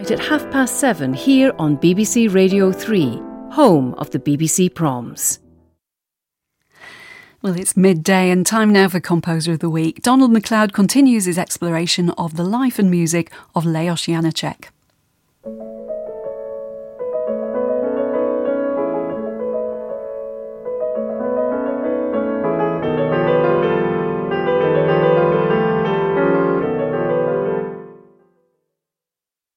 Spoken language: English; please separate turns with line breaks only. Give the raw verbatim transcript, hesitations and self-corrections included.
tonight at half past seven here on B B C Radio three, home of the B B C Proms.
Well, it's midday and time now for Composer of the Week. Donald MacLeod continues his exploration of the life and music of Leos Janáček.